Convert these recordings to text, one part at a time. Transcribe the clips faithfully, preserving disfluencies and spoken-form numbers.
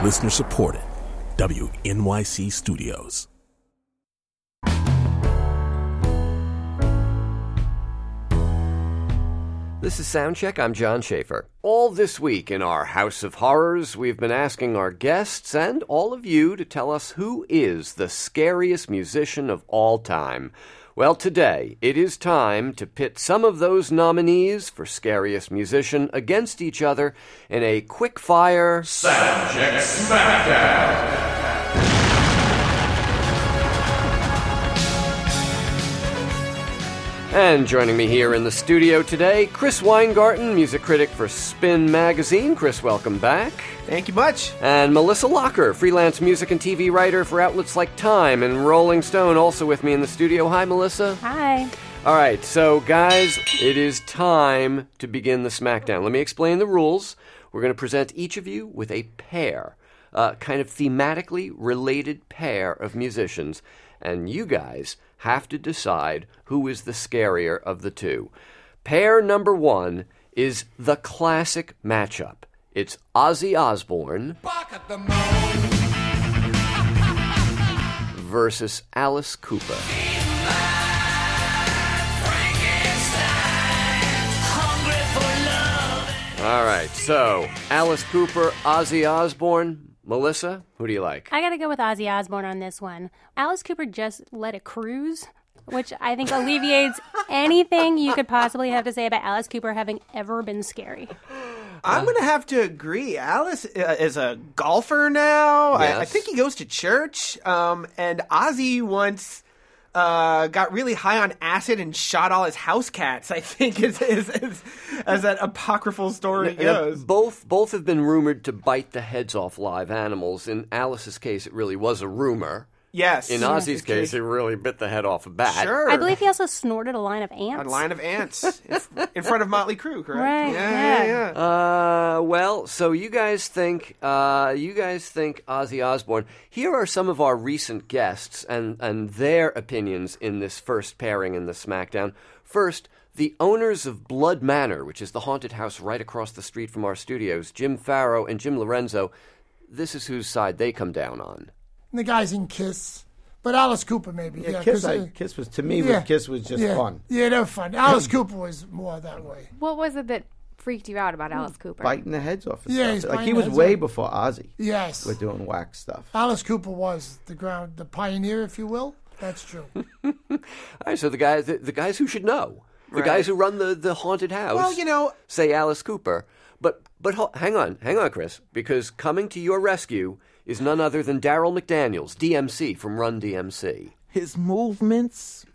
Listener supported. W N Y C Studios. This is Soundcheck. I'm John Schaefer. All this week in our House of Horrors, we've been asking our guests and all of you to tell us who is the scariest musician of all time. Well, today, it is time to pit some of those nominees for scariest musician against each other in a quick-fire Soundcheck Smackdown. And joining me here in the studio today, Chris Weingarten, music critic for Spin Magazine. Chris, welcome back. Thank you much. And Melissa Locker, freelance music and T V writer for outlets like Time and Rolling Stone, also with me in the studio. Hi, Melissa. Hi. All right, so guys, it is time to begin the Smackdown. Let me explain the rules. We're going to present each of you with a pair, uh, kind of thematically related pair of musicians, and you guys have to decide who is the scarier of the two. Pair number one is the classic matchup. It's Ozzy Osbourne versus Alice Cooper. All right, so Alice Cooper, Ozzy Osbourne. Melissa, who do you like? I gotta go with Ozzy Osbourne on this one. Alice Cooper just let it cruise, which I think alleviates anything you could possibly have to say about Alice Cooper having ever been scary. I'm going to have to agree. Alice uh, is a golfer now. Yes. I, I think he goes to church. Um, and Ozzy once uh, got really high on acid and shot all his house cats, I think, is, is, is, as that apocryphal story goes. Both, both have been rumored to bite the heads off live animals. In Alice's case, it really was a rumor. Yes. In yes, Ozzy's case, he really bit the head off a bat. Sure. I believe he also snorted a line of ants. A line of ants in, in front of Motley Crue, correct? Right, Yeah, yeah. yeah, yeah. Uh, well, so you guys think, uh, you guys think Ozzy Osbourne. Here are some of our recent guests and, and their opinions in this first pairing in the Smackdown. First, the owners of Blood Manor, which is the haunted house right across the street from our studios, Jim Farrow and Jim Lorenzo. This is whose side they come down on. The guys in Kiss, but Alice Cooper maybe. Yeah, Yeah, Kiss, 'cause, I, uh, Kiss was to me. yeah, Kiss was just yeah, fun. Yeah, they're fun. Alice Cooper was more that way. What was it that freaked you out about Alice Cooper? Biting the heads off. And Yeah, stuff. he's like biting he the was heads way off. before Ozzy. Yes, We're doing wax stuff. Alice Cooper was the ground, the pioneer, if you will. That's true. All right, so the guys, the, the guys who should know, the Right. guys who run the, the haunted house. Well, you know- say Alice Cooper. But but ho- hang on, hang on, Chris, because coming to your rescue is none other than Daryl McDaniels, D M C from Run D M C. His movements,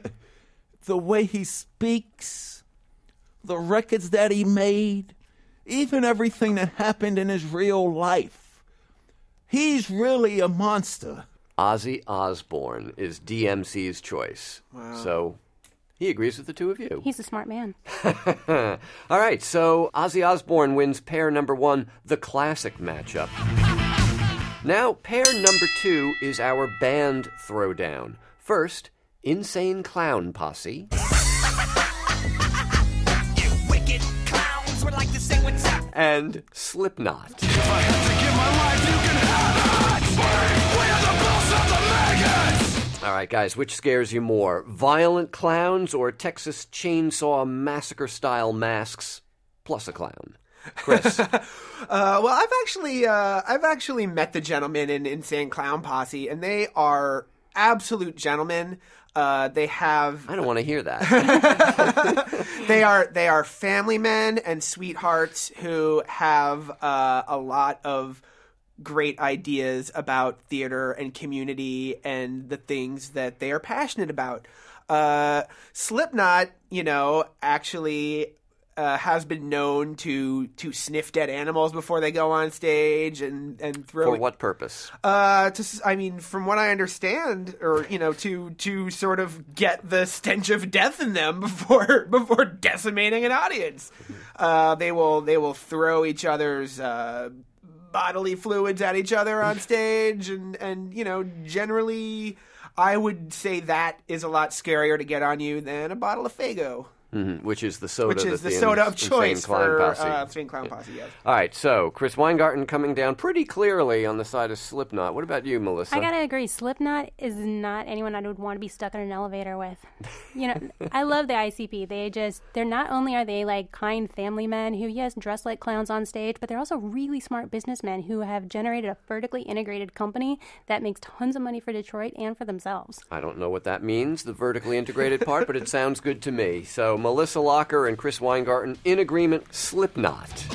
the way he speaks, the records that he made, even everything that happened in his real life. He's really a monster. Ozzy Osbourne is D M C's choice. Wow. So he agrees with the two of you. He's a smart man. All right, so Ozzy Osbourne wins pair number one, the classic matchup. Now, pair number two is our band throwdown. First, Insane Clown Posse. You wicked clowns would like to sing with Zap. And Slipknot. If I had to give my life, you can have it. We are the boss of the maggots. All right, guys, which scares you more? Violent clowns or Texas Chainsaw Massacre-style masks plus a clown? Chris. uh, well, I've actually, uh, I've actually met the gentlemen in Insane Clown Posse, and they are absolute gentlemen. Uh, they have. I don't want to hear that. they are they are family men and sweethearts who have uh, a lot of great ideas about theater and community and the things that they are passionate about. Uh, Slipknot, you know, actually. Uh, has been known to to sniff dead animals before they go on stage and, and throw. For what purpose? Uh, to s- I mean, from what I understand, or you know, to to sort of get the stench of death in them before before decimating an audience. Uh, they will they will throw each other's uh, bodily fluids at each other on stage, and and you know, generally, I would say that is a lot scarier to get on you than a bottle of Faygo. Mm-hmm. Which is the soda. Which is that the the soda in- of choice Insane Clown for Posse. uh, Insane Clown Posse, yes. All right, so Chris Weingarten coming down pretty clearly on the side of Slipknot. What about you, Melissa? I gotta agree. Slipknot is not anyone I would want to be stuck in an elevator with. You know, I love the I C P. They just, they're not only are they like kind family men who, yes, dress like clowns on stage, but they're also really smart businessmen who have generated a vertically integrated company that makes tons of money for Detroit and for themselves. I don't know what that means, the vertically integrated part, but it sounds good to me. So Melissa Locker and Chris Weingarten in agreement, Slipknot.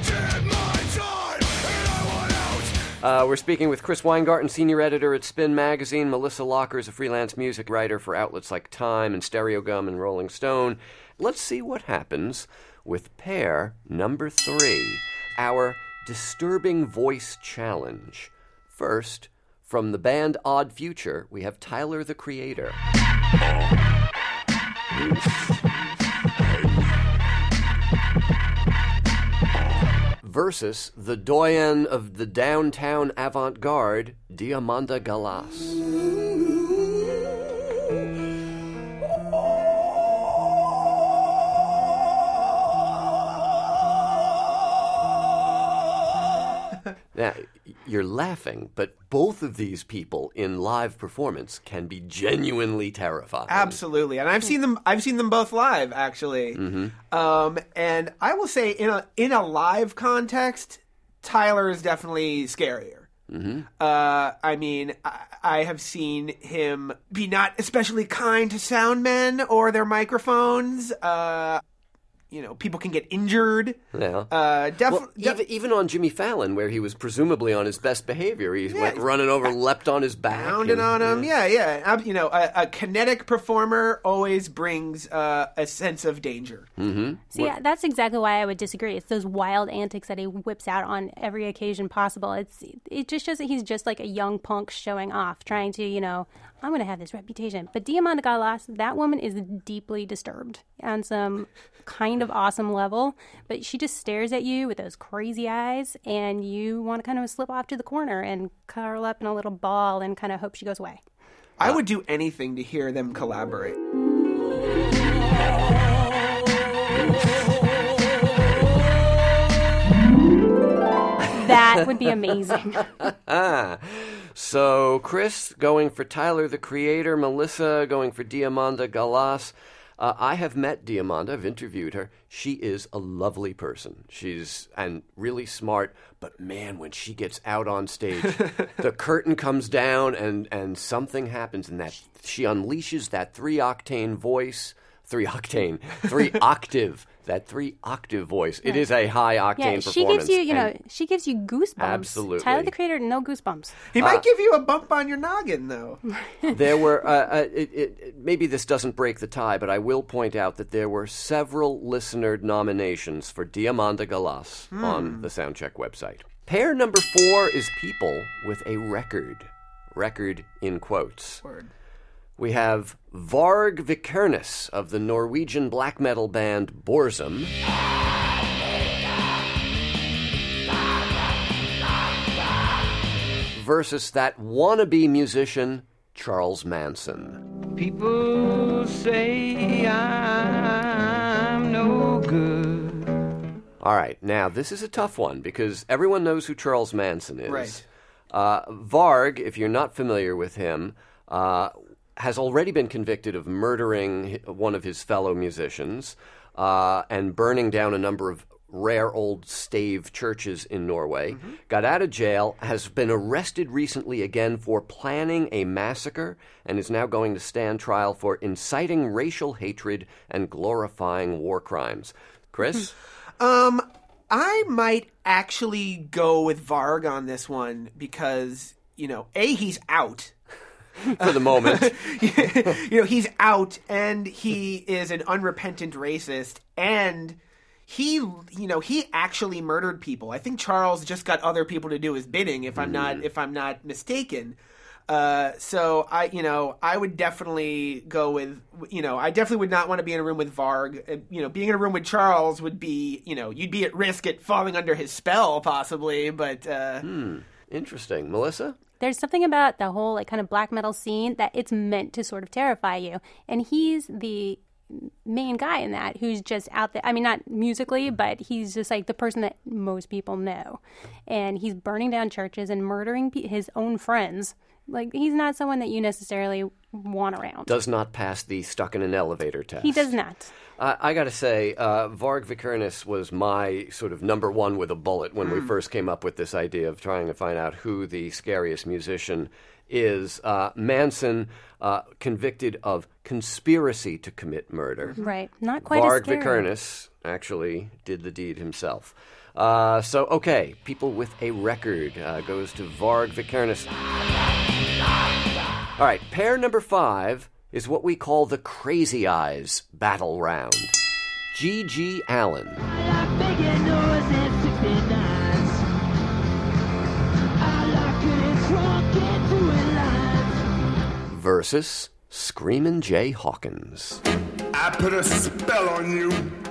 Uh, we're speaking with Chris Weingarten, senior editor at Spin Magazine. Melissa Locker is a freelance music writer for outlets like Time and Stereogum and Rolling Stone. Let's see what happens with pair number three, our Disturbing Voice Challenge. First, from the band Odd Future, we have Tyler, the Creator. Versus the doyen of the downtown avant-garde, Diamanda Galas. Now, you're laughing, but both of these people in live performance can be genuinely terrifying. Absolutely, and I've seen them. I've seen them both live, actually. Mm-hmm. Um, and I will say, in a in a live context, Tyler is definitely scarier. Mm-hmm. Uh, I mean, I, I have seen him be not especially kind to sound men or their microphones. Uh, You know, people can get injured. Yeah. Uh, def- well, def- even, even on Jimmy Fallon, where he was presumably on his best behavior, he yeah. went running over, leapt on his back. Pounding and, on him. Yeah, yeah. You know, a, a kinetic performer always brings uh, a sense of danger. Mm-hmm. See, yeah, that's exactly why I would disagree. It's those wild antics that he whips out on every occasion possible. It's It just shows that he's just like a young punk showing off, trying to, you know, I'm going to have this reputation. But Diamanda Galas, that woman is deeply disturbed on some kind of awesome level. But she just stares at you with those crazy eyes, and you want to kind of slip off to the corner and curl up in a little ball and kind of hope she goes away. I would do anything to hear them collaborate. That would be amazing. So, Chris going for Tyler, the Creator. Melissa going for Diamanda Galas. Uh, I have met Diamanda. I've interviewed her. She is a lovely person. She's and really smart. But man, when she gets out on stage, the curtain comes down and, and something happens, and that she unleashes that three octane voice, three octane, three octave. That three octave voice. It is a high octane yeah, performance. she gives you, you know, she gives you goosebumps. Absolutely. Tyler, the Creator, no goosebumps. He might Uh, give you a bump on your noggin, though. There were, uh, uh, it, it, maybe this doesn't break the tie, but I will point out that there were several listener nominations for Diamanda Galas Hmm. on the Soundcheck website. Pair number four is people with a record. Record in quotes. Word. We have Varg Vikernes of the Norwegian black metal band Borzum. Versus that wannabe musician, Charles Manson. People say I'm no good. All right, now this is a tough one because everyone knows who Charles Manson is. Right. Uh, Varg, if you're not familiar with him, uh, has already been convicted of murdering one of his fellow musicians uh, and burning down a number of rare old stave churches in Norway. Mm-hmm. Got out of jail, has been arrested recently again for planning a massacre, and is now going to stand trial for inciting racial hatred and glorifying war crimes. Chris? Um, I might actually go with Varg on this one because, you know, A, he's out. For the moment. You know, he's out, and he is an unrepentant racist, and he, you know, he actually murdered people. I think Charles just got other people to do his bidding, if I'm not, if I'm not mistaken. Uh, so I, you know, I would definitely go with, you know, I definitely would not want to be in a room with Varg. Uh, you know, being in a room with Charles would be, you know, you'd be at risk at falling under his spell, possibly. But uh, hmm. Interesting, Melissa. There's something about the whole like kind of black metal scene that it's meant to sort of terrify you. And he's the main guy in that who's just out there. I mean, not musically, but he's just like the person that most people know. And he's burning down churches and murdering pe- his own friends. Like, he's not someone that you necessarily want around. Does not pass the stuck in an elevator test. He does not. Uh, I got to say, uh, Varg Vikernes was my sort of number one with a bullet when we first came up with this idea of trying to find out who the scariest musician is. Uh, Manson, uh, convicted of conspiracy to commit murder. Right. Not quite Varg as scary. Vikernes actually did the deed himself. Uh, so, okay, people with a record uh, goes to Varg Vikernes. All right, pair number five is what we call the Crazy Eyes Battle Round. G G Allen versus Screamin' Jay Hawkins. I put a spell on you.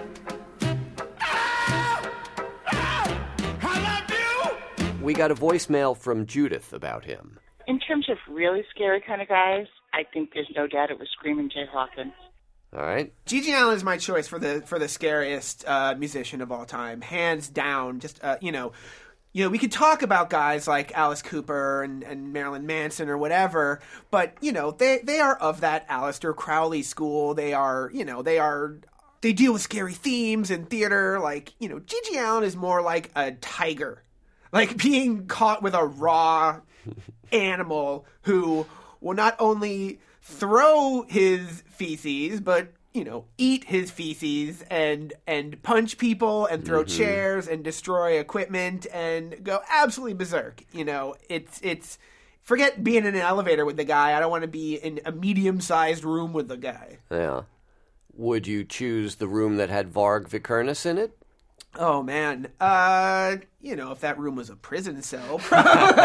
We got a voicemail from Judith about him. In terms of really scary kind of guys, I think there's no doubt it was Screamin' Jay Hawkins. All right. Gigi Allen is my choice for the for the scariest uh, musician of all time, hands down. Just uh, you know, you know, we could talk about guys like Alice Cooper and, and Marilyn Manson or whatever, but you know, they they are of that Aleister Crowley school. They are, you know, they are. They deal with scary themes in theater. Like, you know, Gigi Allen is more like a tiger, like being caught with a raw animal who will not only throw his feces, but, you know, eat his feces and and punch people and throw Mm-hmm. chairs and destroy equipment and go absolutely berserk. You know, it's it's forget being in an elevator with the guy. I don't want to be in a medium-sized room with the guy. Yeah. Would you choose the room that had Varg Vikernes in it? Oh, man. Uh, you know, if that room was a prison cell. All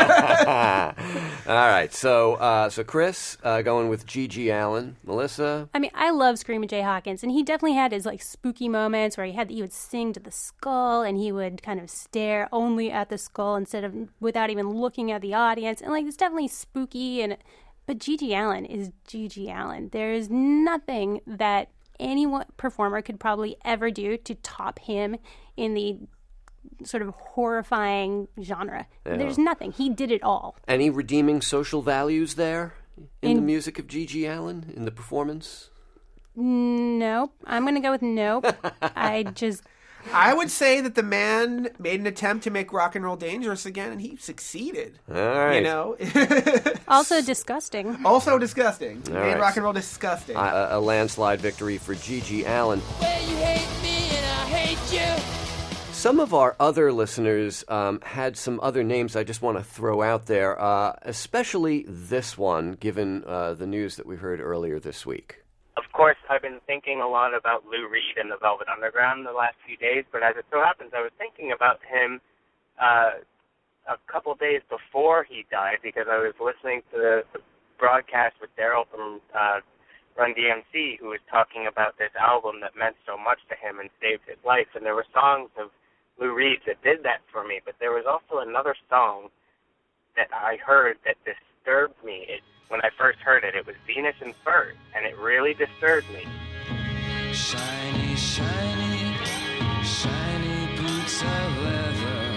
right. So, uh, so Chris, uh, going with Gigi Allen. Melissa? I mean, I love Screamin' Jay Hawkins, and he definitely had his like spooky moments where he had he would sing to the skull, and he would kind of stare only at the skull instead of without even looking at the audience, and like it's definitely spooky. And but Gigi Allen is Gigi Allen. There is nothing that any one performer could probably ever do to top him in the sort of horrifying genre. Yeah. There's nothing. He did it all. Any redeeming social values there in, In- the music of Gigi Allen, in the performance? Nope. I'm going to go with nope. I just... I would say that the man made an attempt to make rock and roll dangerous again, and he succeeded. All right. You know? Also disgusting. Also disgusting. All made right. rock and roll disgusting. Uh, a landslide victory for Gigi Allen. Well, you hate me and I hate you. Some of our other listeners um, had some other names I just want to throw out there, uh, especially this one, given uh, the news that we heard earlier this week. Of course, I've been thinking a lot about Lou Reed and the Velvet Underground the last few days, but as it so happens, I was thinking about him uh, a couple days before he died because I was listening to the, the broadcast with Daryl from uh, Run D M C, who was talking about this album that meant so much to him and saved his life. And there were songs of Lou Reed that did that for me, but there was also another song that I heard that disturbed me. It, when I first heard it, it was Venus and Furs, and it really disturbed me. Shiny, shiny, shiny boots of leather.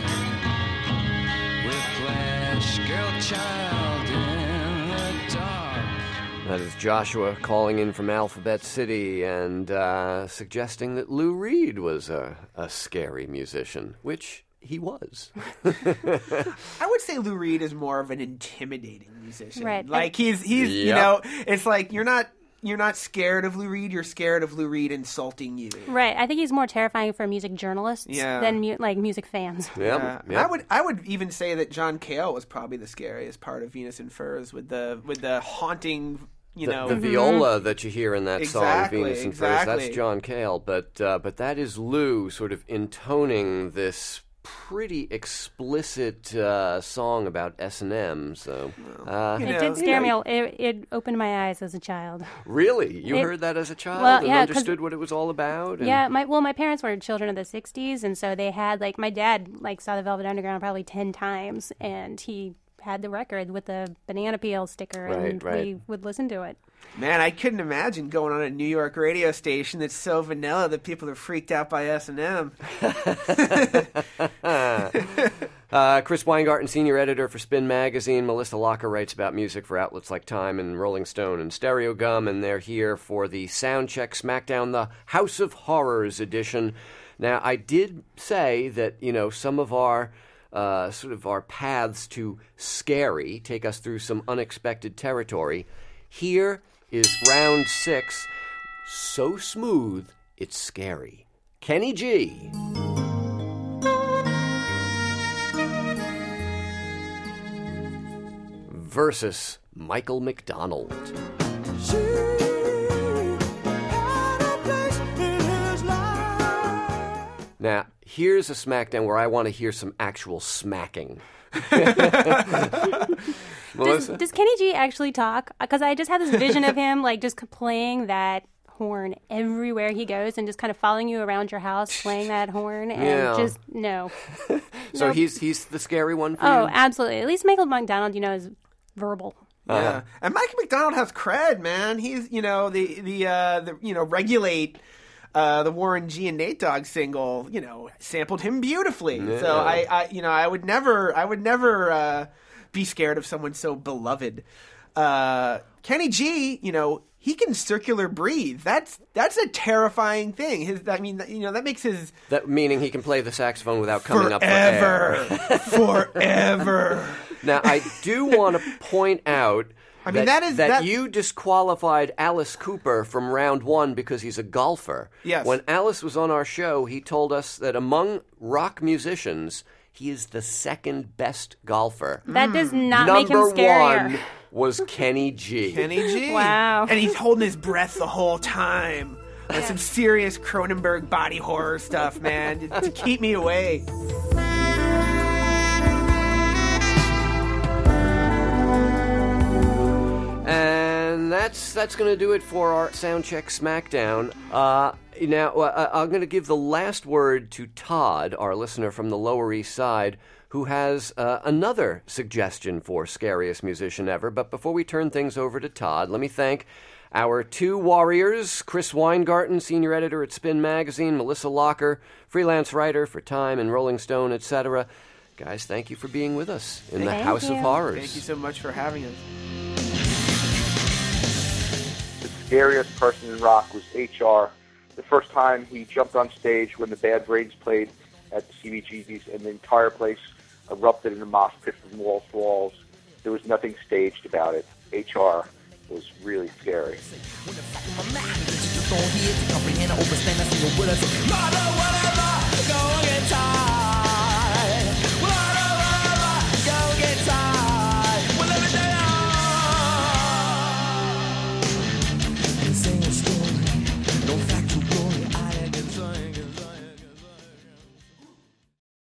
Whiplash, girl child in the dark. That is Joshua calling in from Alphabet City and uh, suggesting that Lou Reed was a, a scary musician, which he was. I would say Lou Reed is more of an intimidating musician. Right. Like he's he's you Yep. know, it's like you're not you're not scared of Lou Reed, you're scared of Lou Reed insulting you. Right. I think he's more terrifying for music journalists Yeah. than mu- like music fans. Yep, Uh, yep. I would I would even say that John Cale was probably the scariest part of Venus and Furs with the with the haunting, you the, know, the viola that you hear in that Exactly, song, Venus and exactly. Furs, that's John Cale, but uh, but that is Lou sort of intoning this pretty explicit uh, song about S and M. So, uh, You It know, did you scare know. me. It, it opened my eyes as a child. really, you It- heard that as a child well, and yeah, 'cause- understood what it was all about? And, Yeah, my well, my parents were children of the sixties, and so they had like my dad like saw the Velvet Underground probably ten times, and he had the record with the banana peel sticker, Right, and right. we would listen to it. Man, I couldn't imagine going on a New York radio station that's so vanilla that people are freaked out by S and M. uh, Chris Weingarten, senior editor for Spin Magazine. Melissa Locker writes about music for outlets like Time and Rolling Stone and Stereo Gum, and they're here for the Soundcheck Smackdown, the House of Horrors edition. Now, I did say that, you know, some of our uh, sort of our paths to scary take us through some unexpected territory. Here is round six. So smooth, it's scary. Kenny G. Versus Michael McDonald. Now, here's a SmackDown where I want to hear some actual smacking. Does, does Kenny G actually talk? Because I just had this vision of him like just playing that horn everywhere he goes and just kind of following you around your house playing that horn and Yeah. just no. So Nope. he's he's the scary one for Oh, you? absolutely. At least Michael McDonald, you know, is verbal. Yeah, Uh-huh. and Mike McDonald has cred, man. He's you know the the uh, the you know regulate. Uh, the Warren G and Nate Dogg single, you know, sampled him beautifully. Yeah. So I, I, you know, I would never, I would never uh, be scared of someone so beloved. Uh, Kenny G, you know, he can circular breathe. That's that's a terrifying thing. His, I mean, you know, that makes his That meaning he can play the saxophone without coming forever, up for air. forever. Now, I do want to point out I mean, that is- that that- you disqualified Alice Cooper from round one because he's a golfer. Yes. When Alice was on our show, he told us that among rock musicians, he is the second best golfer. That does not make him Number scarier. one was Kenny G. Kenny G. Wow. And he's holding his breath the whole time. That's some serious Cronenberg body horror stuff, man, to, to keep me away. And that's that's going to do it for our Soundcheck Smackdown. Uh, now, uh, I'm going to give the last word to Todd, our listener from the Lower East Side, who has uh, another suggestion for Scariest Musician Ever. But before we turn things over to Todd, let me thank our two warriors, Chris Weingarten, senior editor at Spin Magazine, Melissa Locker, freelance writer for Time and Rolling Stone, et cetera. Guys, thank you for being with us in the Thank House you. of Horrors. Thank you so much for having us. The scariest person in rock was H R. The first time he jumped on stage when the Bad Brains played at the C B G B's, and the entire place erupted in a mosh pit from walls to walls. There was nothing staged about it. H R was really scary. Sing